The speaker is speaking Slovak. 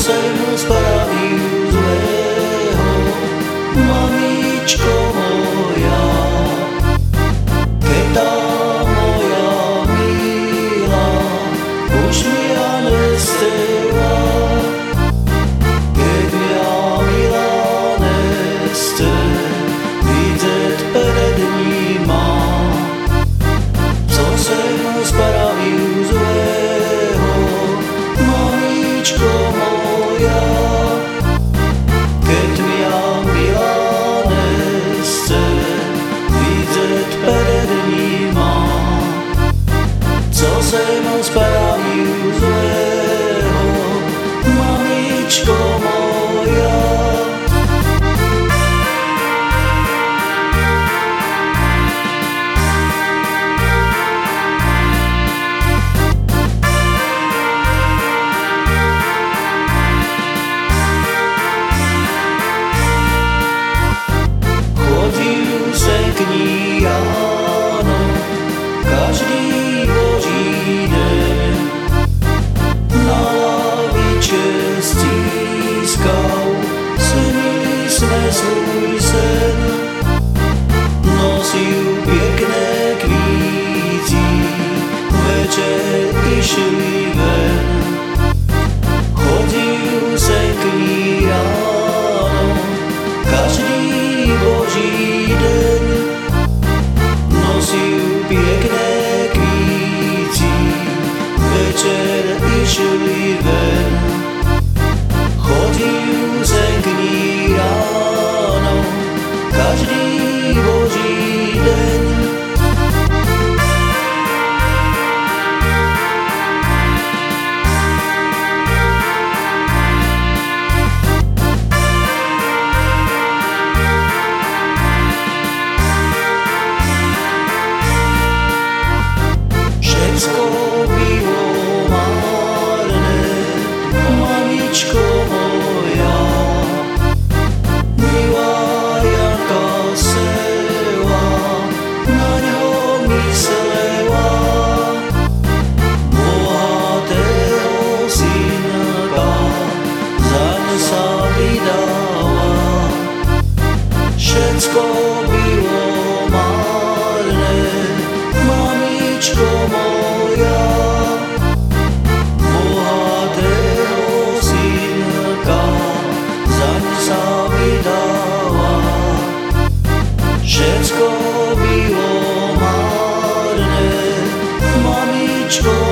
som spravil zlého, mamičko moja. Keď tá moja milá už mňa nestela, keď mňa milá neste vidieť pred nima, co som spravil zlého, mamičko moja. Keď mňa milá neste vidieť pred nima, co som spravil zlého, mamičko moja. Chodil sem k ní ráno, každý boží deň, na lavičke stískal, snili sme svoj sen. Nosil pekné kvíty, večer išli ven. Chodil sem k ní ráno, každý boží deň, nosil pekné kvíty, večer išli ven. Chodil sem k ní ráno, každý boží deň. Všetko bylo márne, mamičko moja. Milá Janka sela, na ňo myslela, bohatého synka zaň sa vydala. Všetko bylo márne, mamičko moja. Bohatého synka zaň sa vydala. Všetko bylo márne, mamičko